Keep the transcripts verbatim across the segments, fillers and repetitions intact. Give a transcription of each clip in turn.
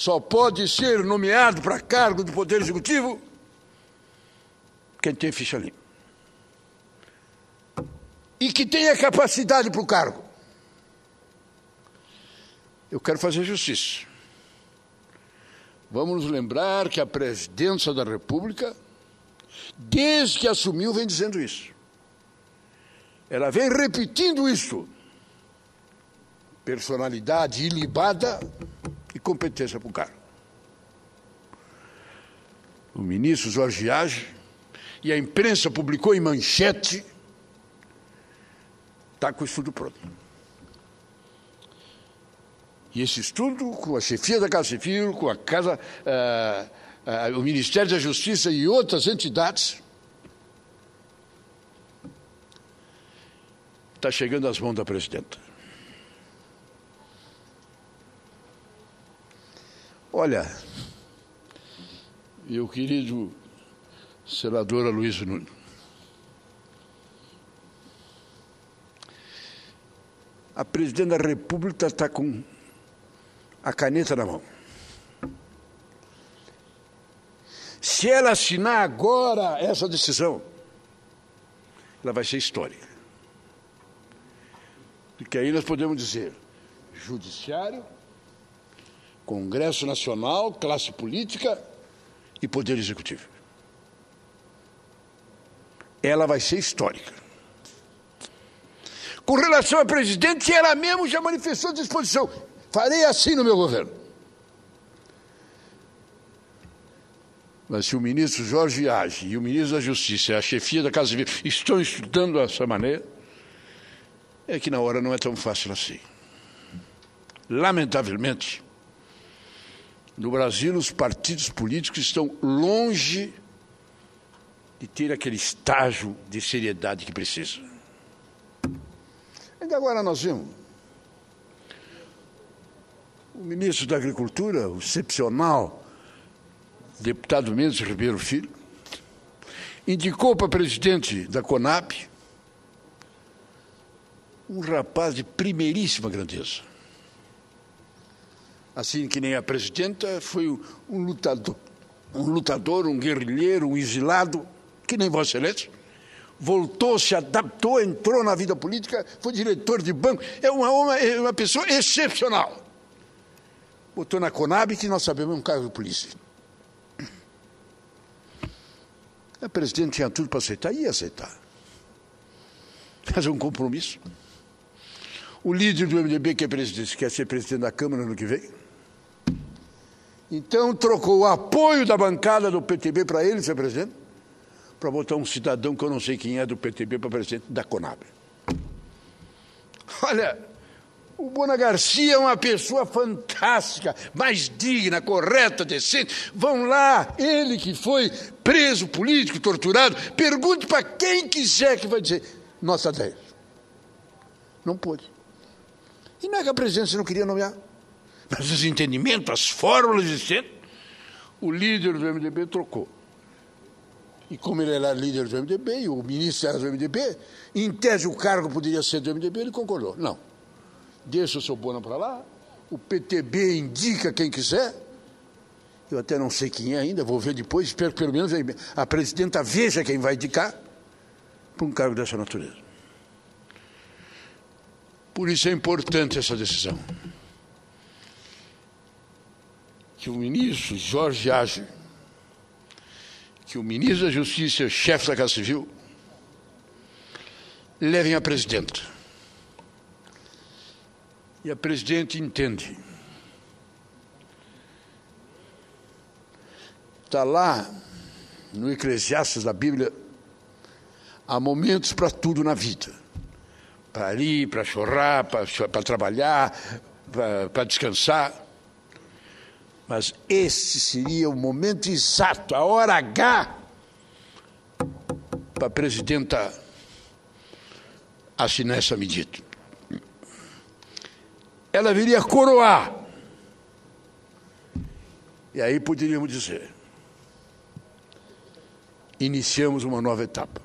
só pode ser nomeado para cargo do Poder Executivo quem tem ficha limpa e que tenha capacidade para o cargo. Eu quero fazer justiça. Vamos nos lembrar que a presidência da República, desde que assumiu, vem dizendo isso. Ela vem repetindo isso. Personalidade ilibada e competência para o cargo. O ministro Jorge Age, e a imprensa publicou em manchete, está com o estudo pronto. E esse estudo, com a chefia da Casa Civil, com a Casa, uh, uh, o Ministério da Justiça e outras entidades, está chegando às mãos da presidenta. Olha, meu querido senador Aloysio Nunes, a presidente da República está com a caneta na mão. Se ela assinar agora essa decisão, ela vai ser histórica. Porque aí nós podemos dizer Judiciário, Congresso Nacional, classe política e Poder Executivo. Ela vai ser histórica. Com relação à presidente, ela mesma já manifestou disposição. Farei assim no meu governo. Mas se o ministro Jorge Age e o ministro da Justiça e a chefia da Casa Civil estão estudando dessa maneira, é que na hora não é tão fácil assim. Lamentavelmente, no Brasil, os partidos políticos estão longe de ter aquele estágio de seriedade que precisa. Ainda agora nós vimos o ministro da Agricultura, o excepcional deputado Mendes Ribeiro Filho, indicou para presidente da CONAB um rapaz de primeiríssima grandeza. Assim que nem a presidenta, foi um lutador, um lutador, um guerrilheiro, um exilado, que nem Vossa Excelência, voltou, se adaptou, entrou na vida política, foi diretor de banco, é uma, uma, é uma pessoa excepcional. Botou na CONAB, que nós sabemos é um cargo de polícia. A presidente tinha tudo para aceitar, ia aceitar. Mas é um compromisso. O líder do M D B, que é presidente, quer ser presidente da Câmara no ano que vem. Então trocou o apoio da bancada do P T B para ele ser presidente, para botar um cidadão que eu não sei quem é do P T B para presidente da CONAB. Olha, o Bona Garcia é uma pessoa fantástica, mais digna, correta, decente. Vão lá, ele que foi preso político, torturado, pergunte para quem quiser que vai dizer, nossa dez. Não pôde. E não é que a presidência não queria nomear. Mas os entendimentos, as fórmulas existentes, o líder do M D B trocou. E como ele era líder do M D B, e o ministro era do M D B, em tese o cargo poderia ser do M D B, ele concordou. Não. Deixa o seu Bona para lá, o P T B indica quem quiser, eu até não sei quem é ainda, vou ver depois, espero que pelo menos a presidenta veja quem vai indicar para um cargo dessa natureza. Por isso é importante essa decisão. Que o ministro Jorge Age, que o ministro da Justiça e o chefe da Casa Civil levem a presidenta. E a presidente entende. Está lá no Eclesiastes da Bíblia, há momentos para tudo na vida. Para rir, para chorar, para trabalhar, para descansar. Mas esse seria o momento exato, a hora H, para a presidenta assinar essa medida. Ela viria coroar. E aí poderíamos dizer, iniciamos uma nova etapa.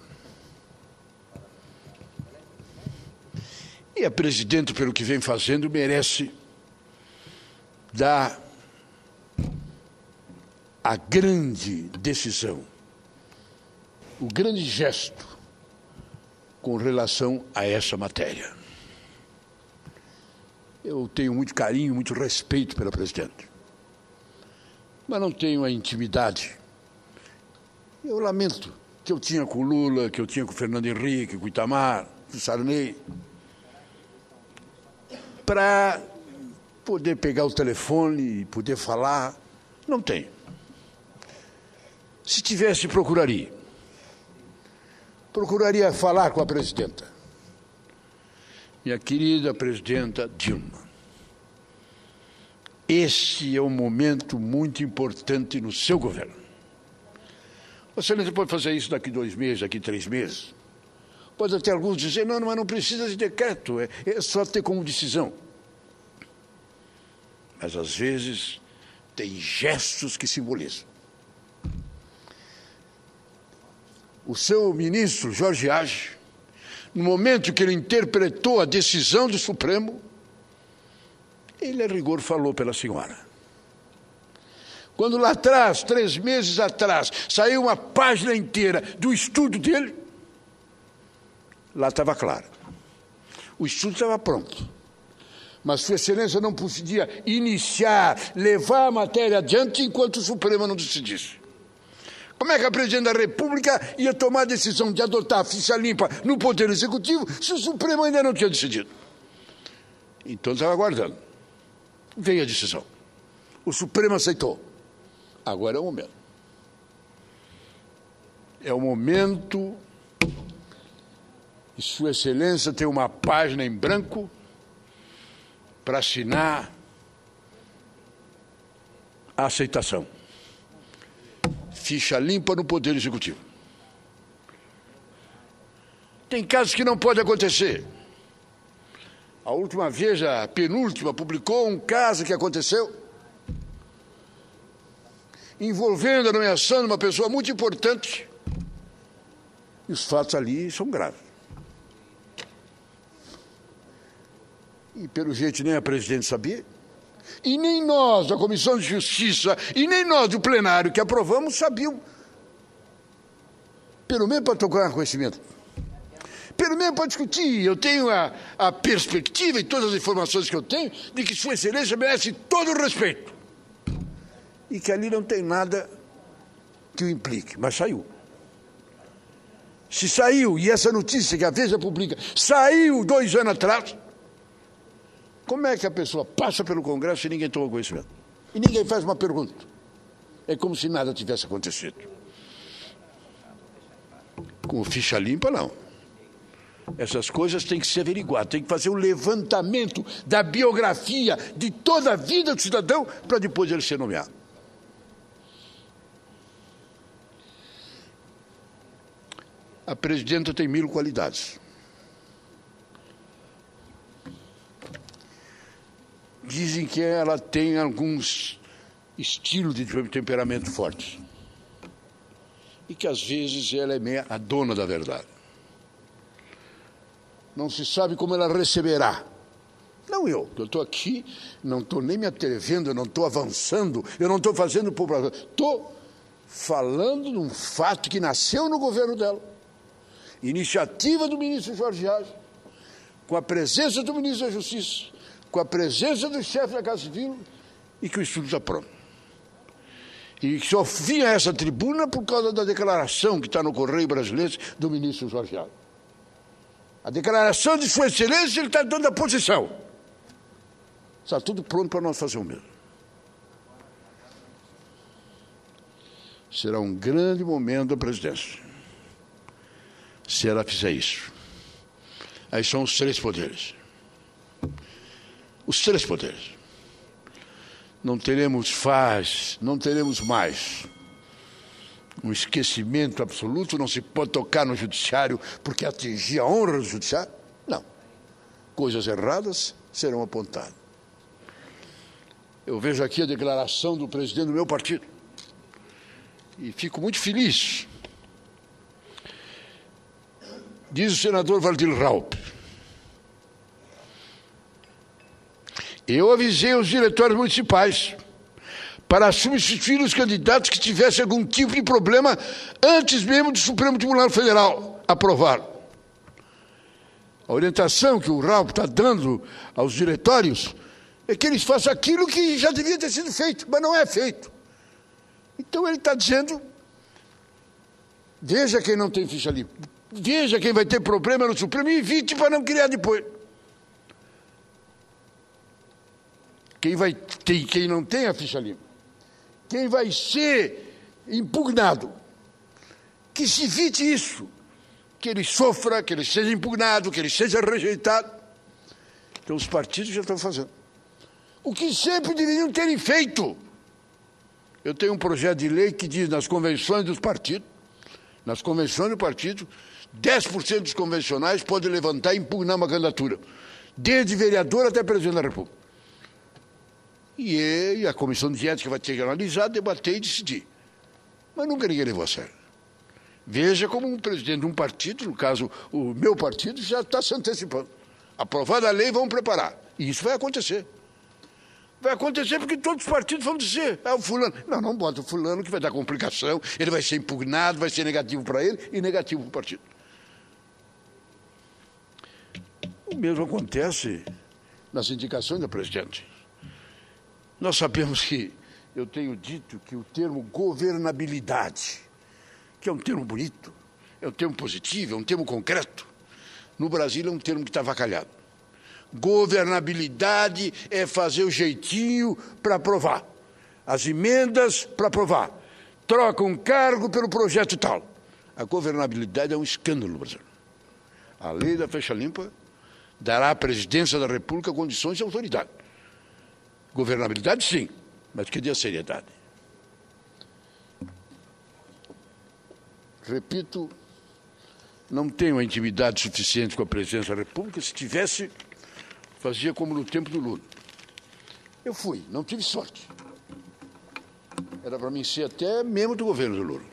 E a presidenta, pelo que vem fazendo, merece dar a grande decisão, o grande gesto com relação a essa matéria. Eu tenho muito carinho, muito respeito pela presidente, mas não tenho a intimidade. Eu lamento que eu tinha com o Lula, que eu tinha com o Fernando Henrique, com o Itamar, com o Sarney, para poder pegar o telefone e poder falar. Não tenho. Se tivesse, procuraria. Procuraria falar com a presidenta. Minha querida presidenta Dilma, esse é um momento muito importante no seu governo. Você não pode fazer isso daqui dois meses, daqui três meses. Pode até alguns dizer, não, mas não precisa de decreto, é, é só ter como decisão. Mas, às vezes, tem gestos que simbolizam. O seu ministro, Jorge Age, no momento que ele interpretou a decisão do Supremo, ele, a rigor, falou pela senhora. Quando lá atrás, três meses atrás, saiu uma página inteira do estudo dele, lá estava claro. O estudo estava pronto. Mas Sua Excelência não podia iniciar, levar a matéria adiante enquanto o Supremo não decidisse. Como é que a Presidente da República ia tomar a decisão de adotar a ficha limpa no Poder Executivo se o Supremo ainda não tinha decidido? Então estava aguardando. Veio a decisão. O Supremo aceitou. Agora é o momento. É o momento que Sua Excelência tem uma página em branco para assinar a aceitação. Ficha limpa no Poder Executivo. Tem casos que não pode acontecer. A última vez, a penúltima, publicou um caso que aconteceu envolvendo a nomeação de uma pessoa muito importante. E os fatos ali são graves. E, pelo jeito, nem a presidente sabia. E nem nós, da Comissão de Justiça, e nem nós, do plenário que aprovamos, sabiam. Pelo menos para tocar conhecimento. Pelo menos para discutir. Eu tenho a, a perspectiva e todas as informações que eu tenho de que Sua Excelência merece todo o respeito. E que ali não tem nada que o implique. Mas saiu. Se saiu, e essa notícia que a Veja publica, saiu dois anos atrás, como é que a pessoa passa pelo Congresso e ninguém toma conhecimento? E ninguém faz uma pergunta. É como se nada tivesse acontecido. Com ficha limpa, não. Essas coisas têm que ser averiguadas, tem que fazer um levantamento da biografia de toda a vida do cidadão para depois ele ser nomeado. A presidenta tem mil qualidades. Dizem que ela tem alguns estilos de temperamento fortes. E que, às vezes, ela é meio a dona da verdade. Não se sabe como ela receberá. Não eu, eu estou aqui, não estou nem me atrevendo, eu não estou avançando, eu não estou fazendo população. Estou falando de um fato que nasceu no governo dela. Iniciativa do ministro Jorge Age, com a presença do ministro da Justiça, com a presença do chefe da Casa Civil, e que o estudo está pronto. E que só vinha a essa tribuna por causa da declaração que está no Correio Brasileiro do ministro Jorge Age. A declaração de Sua Excelência, ele está dando a posição. Está tudo pronto para nós fazer o mesmo. Será um grande momento da presidência, se ela fizer isso. Aí são os três poderes. Os três poderes. Não teremos faz, não teremos mais um esquecimento absoluto, não se pode tocar no judiciário porque atingir a honra do judiciário. Não. Coisas erradas serão apontadas. Eu vejo aqui a declaração do presidente do meu partido e fico muito feliz. Diz o senador Waldir Raupp: eu avisei os diretórios municipais para substituir os candidatos que tivessem algum tipo de problema antes mesmo do Supremo Tribunal Federal aprovar. A orientação que o Raupp está dando aos diretórios é que eles façam aquilo que já devia ter sido feito, mas não é feito. Então ele está dizendo, veja quem não tem ficha limpa, veja quem vai ter problema no Supremo e evite para não criar depois. Quem, vai ter, quem não tem a ficha limpa, quem vai ser impugnado, que se evite isso, que ele sofra, que ele seja impugnado, que ele seja rejeitado. Então os partidos já estão fazendo. O que sempre deveriam terem feito. Eu tenho um projeto de lei que diz nas convenções dos partidos, nas convenções do partido, dez por cento dos convencionais podem levantar e impugnar uma candidatura, desde vereador até presidente da República. E a comissão de ética vai ter que analisar, debater e decidir. Mas nunca ninguém levou a sério. Veja como um presidente de um partido, no caso o meu partido, já está se antecipando. Aprovada a lei, vamos preparar. E isso vai acontecer. Vai acontecer porque todos os partidos vão dizer, é o fulano. Não, não bota o fulano que vai dar complicação, ele vai ser impugnado, vai ser negativo para ele e negativo para o partido. O mesmo acontece nas indicações da presidente. Nós sabemos que, eu tenho dito que o termo governabilidade, que é um termo bonito, é um termo positivo, é um termo concreto, no Brasil é um termo que está avacalhado. Governabilidade é fazer o jeitinho para aprovar, as emendas para aprovar, troca um cargo pelo projeto tal. A governabilidade é um escândalo no Brasil. A lei da ficha limpa dará à presidência da República condições de autoridade. Governabilidade, sim, mas que dê seriedade. Repito, não tenho a intimidade suficiente com a presidência da República. Se tivesse, fazia como no tempo do Lula. Eu fui, não tive sorte. Era para mim ser até membro do governo do Lula.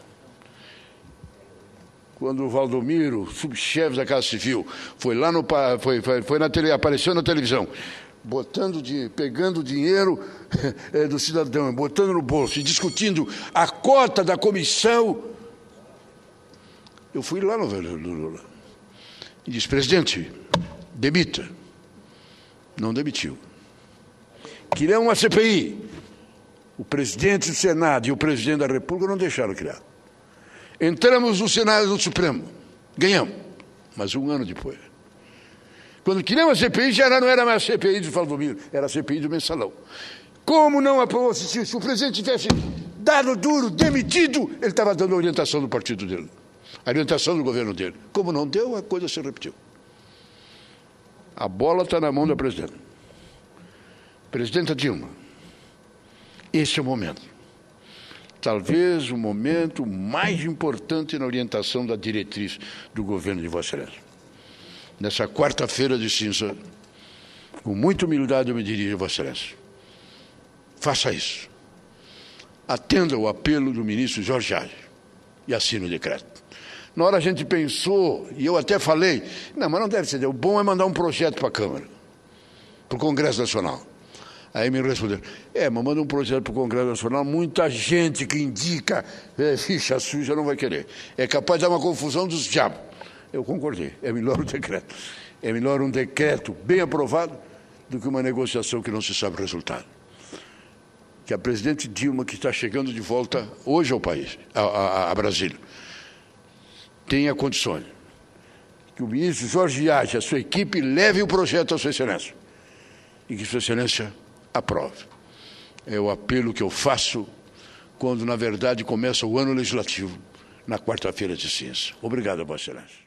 Quando o Valdomiro, subchefe da Casa Civil, foi lá no foi, foi, foi na tele, apareceu na televisão, botando de, pegando dinheiro é, do cidadão, botando no bolso e discutindo a cota da comissão. Eu fui lá no governo do Lula e disse, presidente, demita. Não demitiu. Queria uma C P I. O presidente do Senado e o presidente da República não deixaram criar. Entramos no Senado do Supremo. Ganhamos. Mas um ano depois. Quando queríamos a C P I, já não era mais a C P I do Valdomiro, era a C P I do Mensalão. Como não aprovou? Se, se o presidente tivesse dado duro, demitido, ele estava dando a orientação do partido dele. A orientação do governo dele. Como não deu, a coisa se repetiu. A bola está na mão da presidenta. Presidenta Dilma, esse é o momento. Talvez o momento mais importante na orientação da diretriz do governo de Vossa Excelência. Nessa quarta-feira de cinza, com muita humildade eu me dirijo a Vossa Excelência. Faça isso. Atenda o apelo do ministro Jorge Arce e assine o decreto. Na hora a gente pensou, e eu até falei, não, mas não deve ser, o bom é mandar um projeto para a Câmara, para o Congresso Nacional. Aí me responderam, é, mas manda um projeto para o Congresso Nacional, muita gente que indica é, ficha suja não vai querer. É capaz de dar uma confusão dos diabos. Eu concordei, é melhor um decreto. É melhor um decreto bem aprovado do que uma negociação que não se sabe o resultado. Que a presidente Dilma, que está chegando de volta hoje ao país, a, a, a Brasília, tenha condições. Que o ministro Jorge Arce e a sua equipe leve o projeto à Sua Excelência. E que Sua Excelência aprove. É o apelo que eu faço quando, na verdade, começa o ano legislativo, na quarta-feira de cinza. Obrigado, Vossa Excelência.